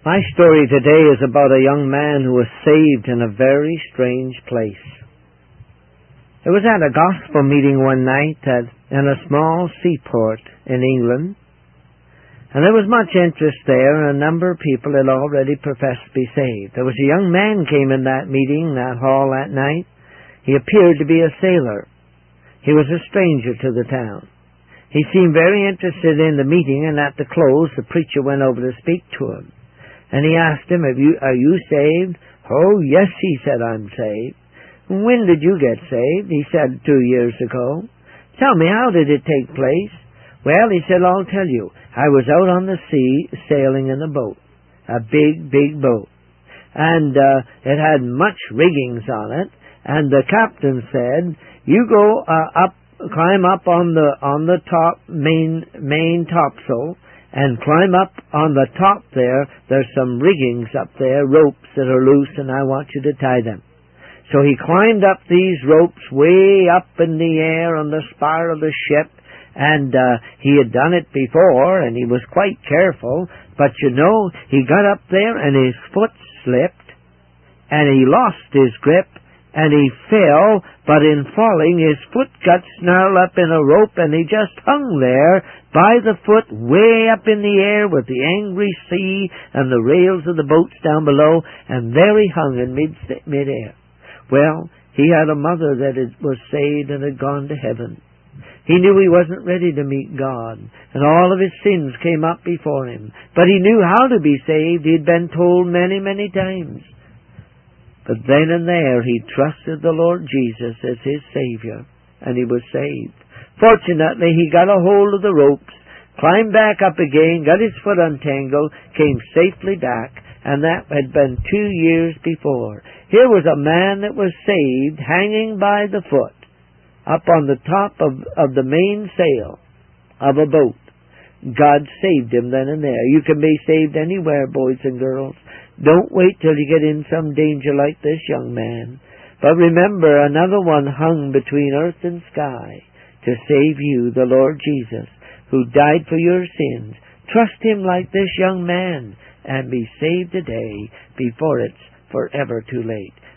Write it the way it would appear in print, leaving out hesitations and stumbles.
My story today is about a young man who was saved in a very strange place. It was at a gospel meeting one night in a small seaport in England, and there was much interest there, and a number of people had already professed to be saved. There was a young man came in that meeting, that hall that night. He appeared to be a sailor. He was a stranger to the town. He seemed very interested in the meeting, and at the close the preacher went over to speak to him. And he asked him, are you saved? Oh, yes, he said, I'm saved. When did you get saved? He said, 2 years ago. Tell me, how did it take place? Well, he said, I'll tell you. I was out on the sea sailing in a boat, a big, big boat. And it had much riggings on it. And the captain said, you go climb up on the top main topsail, and climb up on the top there. There's some riggings up there, ropes that are loose, and I want you to tie them. So he climbed up these ropes way up in the air on the spar of the ship, and he had done it before, and he was quite careful, but he got up there, and his foot slipped, and he lost his grip, and he fell, but in falling his foot got snarled up in a rope, and he just hung there by the foot way up in the air with the angry sea and the rails of the boats down below, and there he hung in mid-air. Well, he had a mother that was saved and had gone to heaven. He knew he wasn't ready to meet God, and all of his sins came up before him. But he knew how to be saved. He'd been told many, many times. But then and there he trusted the Lord Jesus as his Savior, and he was saved. Fortunately, he got a hold of the ropes, climbed back up again, got his foot untangled, came safely back, and that had been 2 years before. Here was a man that was saved, hanging by the foot, up on the top of the mainsail of a boat. God saved him then and there. You can be saved anywhere, boys and girls. Don't wait till you get in some danger like this young man. But remember, another one hung between earth and sky to save you, the Lord Jesus, who died for your sins. Trust him like this young man and be saved today before it's forever too late.